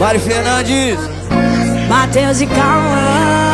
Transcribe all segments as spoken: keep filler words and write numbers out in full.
Mari Fernandes, Matheus e Cauã.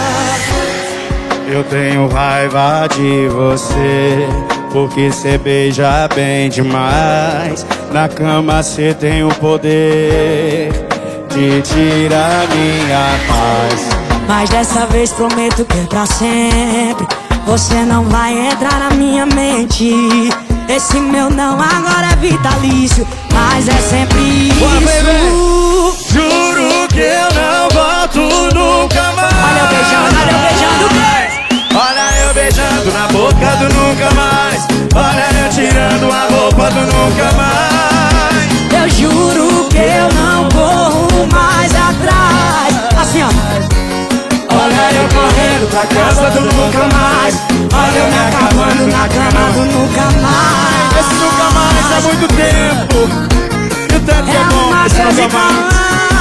Eu tenho raiva de você, porque cê beija bem demais. Na cama cê tem o poder de tirar minha paz. Mas dessa vez prometo que é pra sempre. Você não vai entrar na minha mente. Esse meu não agora é vitalício, mas é sempre isso. Bora, baby. Juro que eu não volto nunca mais. Olha eu beijando, olha eu beijando. Olha eu beijando na boca do nunca mais. Olha eu tirando a roupa do nunca mais. Eu juro que eu não corro mais atrás. Assim ó. Olha eu correndo pra casa do nunca mais. Olha eu me acabando na cama do nunca mais. Esse nunca mais é muito tempo. E o tempo é, É bom, uma esse coisa nunca mais.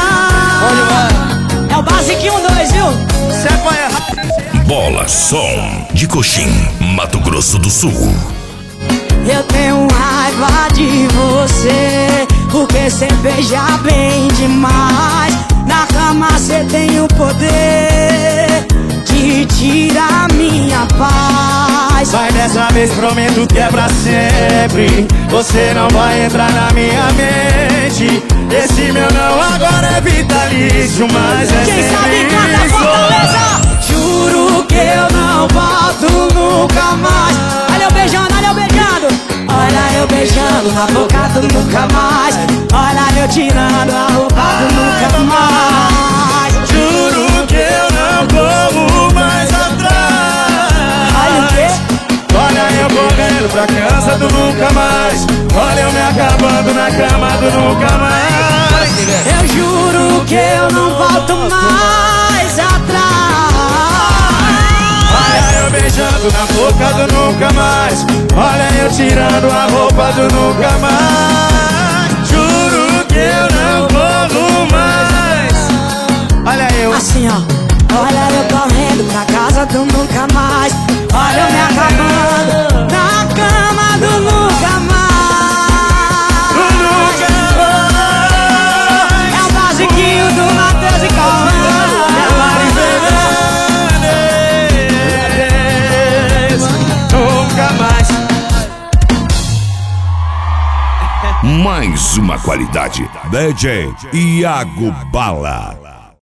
onde vai? É o basiquinho dois, viu? Se é pra errar. Bola Som de Coxim, Mato Grosso do Sul. Eu tenho raiva de você, porque cê beija bem demais. Na cama cê tem o poder de tirar minha paz. Mas dessa vez prometo que é pra sempre. Você não vai entrar na minha mente. Esse meu não agora é vitalício, mas é Quem sempre sabe canta isso. Fortaleza. Juro que eu não volto nunca mais. Olha eu beijando, olha eu beijando. Olha eu beijando na boca do nunca mais. Olha eu tirando a roupa do nunca mais. Juro que eu não corro mais atrás. Olha o quê? Olha eu correndo pra casa do nunca mais. Olha eu me acabando na cama do nunca mais. Eu juro que eu não volto mais atrás. Olha eu beijando na boca do nunca mais. Olha eu tirando a roupa do nunca mais. Juro que eu não corro mais. Olha eu. Assim ó. Olha eu correndo pra casa do nunca mais. Olha eu me acabando na cama do nunca mais. É o basiquinho do Matheus e Cauã. Nunca mais. Mais uma qualidade. D J Iago Bala.